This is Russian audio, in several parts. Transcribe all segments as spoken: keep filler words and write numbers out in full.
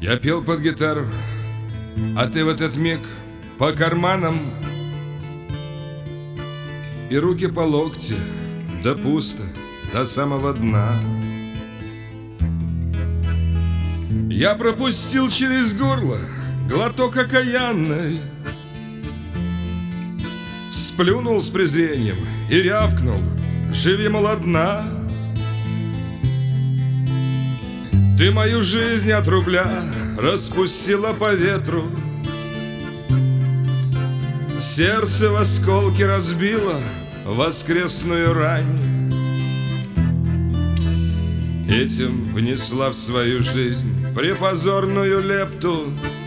Я пел под гитару, а ты в этот миг по карманам, и руки по локти, да пусто, до самого дна. Я пропустил через горло глоток окаянный, сплюнул с презрением и рявкнул: живи, мол, одна. Ты мою жизнь от рубля распустила по ветру, сердце в осколки разбило воскресную рань. Этим внесла в свою жизнь препозорную лепту.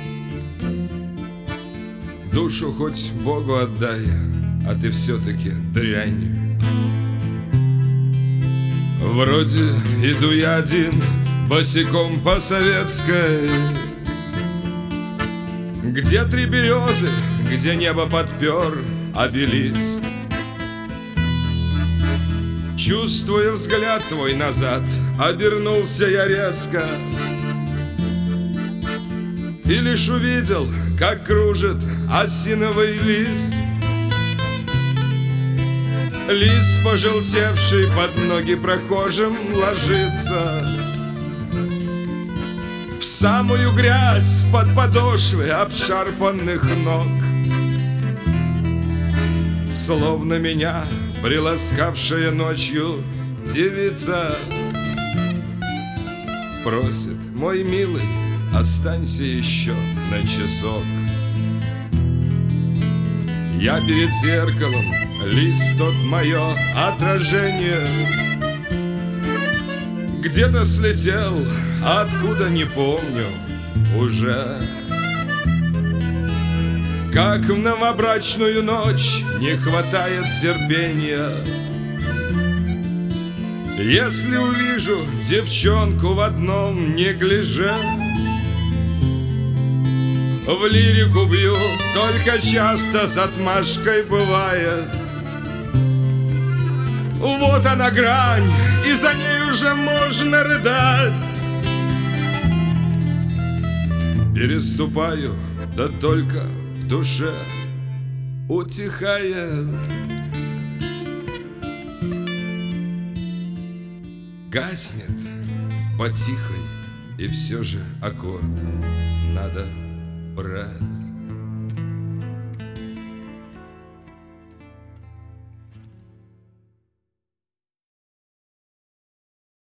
Душу хоть Богу отдай, а ты все-таки дрянь. Вроде иду я один босиком по Советской, где три березы, где небо подпер обелиск. Чувствуя взгляд твой назад, обернулся я резко и лишь увидел, как кружит осиновый лист. Лист, пожелтевший, под ноги прохожим ложится, в самую грязь под подошвы обшарпанных ног. Словно меня приласкавшая ночью девица просит: мой милый, останься еще на часок. Я перед зеркалом, лист тот мое отражение, где-то слетел, откуда не помню уже. Как в новобрачную ночь не хватает терпения, если увижу девчонку в одном неглиже. В лирику бью, только часто с отмашкой бывает. Вот она грань, и за ней уже можно рыдать. Переступаю, да только в душе утихает. Гаснет потихой, и все же аккорд надо брать.